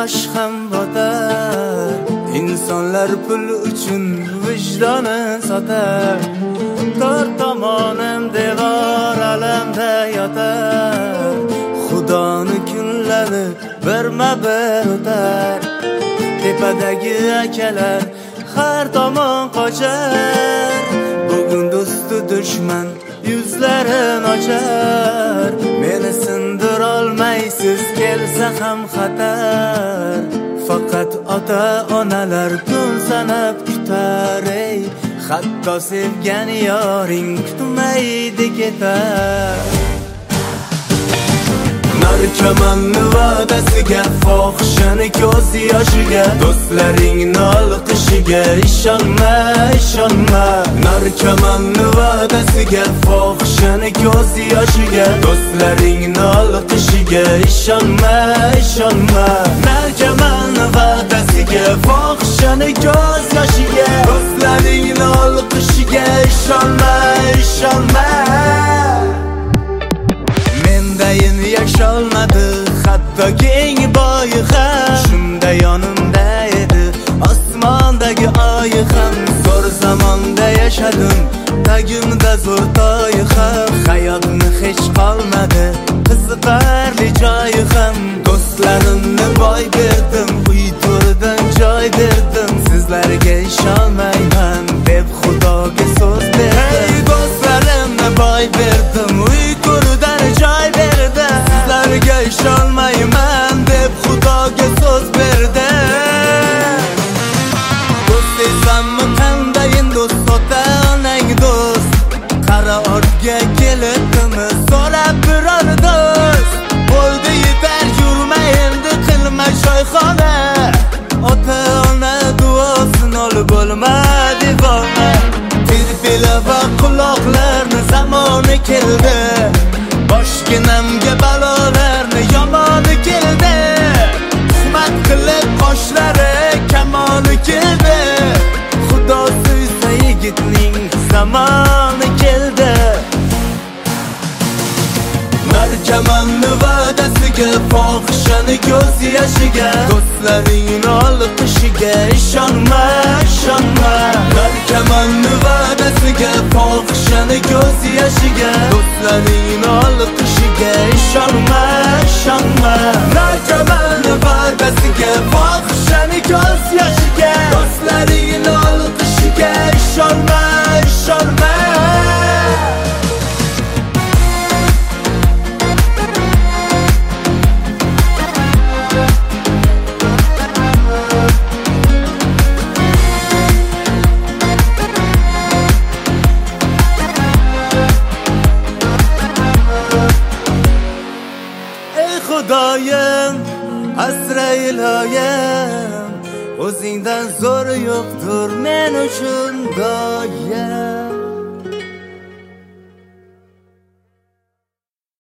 yosh ham botar. İnsanlar pul uchun vijdoni sotar. Tor tomonim devor alamda yotar. Xudoni kunlari birma-bir o'tar. Tepadagi akalar har tomon qochar. Bugun do'stu dushman yuzlarin ochar. Meni sindirolmaysiz kelsa ham xatar. Faqat ota-onalar kun sanab kutar. Ey, hatto sevgan yoring kutmaydi ketar. Narkomanni va'dasiga, fohishani ko'z yoshiga, do'stlaringni olqishiga ishonma, ishonma. Narkomanni va'dasiga, fohishani ko'z yoshiga, do'stlaringni olqishiga ishonma, ishonma. Narkomanni va'dasiga, fohishani ko'z yoshiga, do'stlaringni olqishiga ishonma, ishonma. Mendayin yasholmadi hatto keng boyi ham. Shunda yonimda edi osmondagi oy ham. Zo'r zamonda yashadim, tagimda zo'r to'y ham. Hayotni hech qolmadi qiziqarli joyi ham. Do'stlarimni boy berdim, uy to'ridan joy berdim. Sizlarga ishonmayman deb Xudoga so'z berdim. Hey, do'stlarimni boy berdim, uy to'ridan joy berdim. Sizlarga ishonmayman deb Xudoga so'z berdim. Do'st esanmi, qandayin do'st, ota-onang do'st. Qara ortga kelibdimi so'rab biror do'st. Bo'ldi yetar, yurma endi qilma shoyxona. Ota-ona duosini olib bo'lma devona. Tirpila va quloqlarni zamoni keldi. Boshginamga balolarni yomoni keldi. Tuhmat qilib qoshlari kamoni keldi. Xudo suysa yigitning zamoni keldi. Narkomanni va'dasiga, fohishani ko'z yoshiga, do'stlaringni olqishiga ishonma, ishonma. Narkomanni va'dasiga, fohishani ko'z yoshiga, do'stlaringni olqishiga ishonma, ishonma. Narkomanni va'dasiga, fohishani ko'z yoshiga, do'stlaringni olqishiga ishonma, ishonma. Xudoyim, asra iloyim, o'zingdan zo'r yo'qdir men uchun doyim.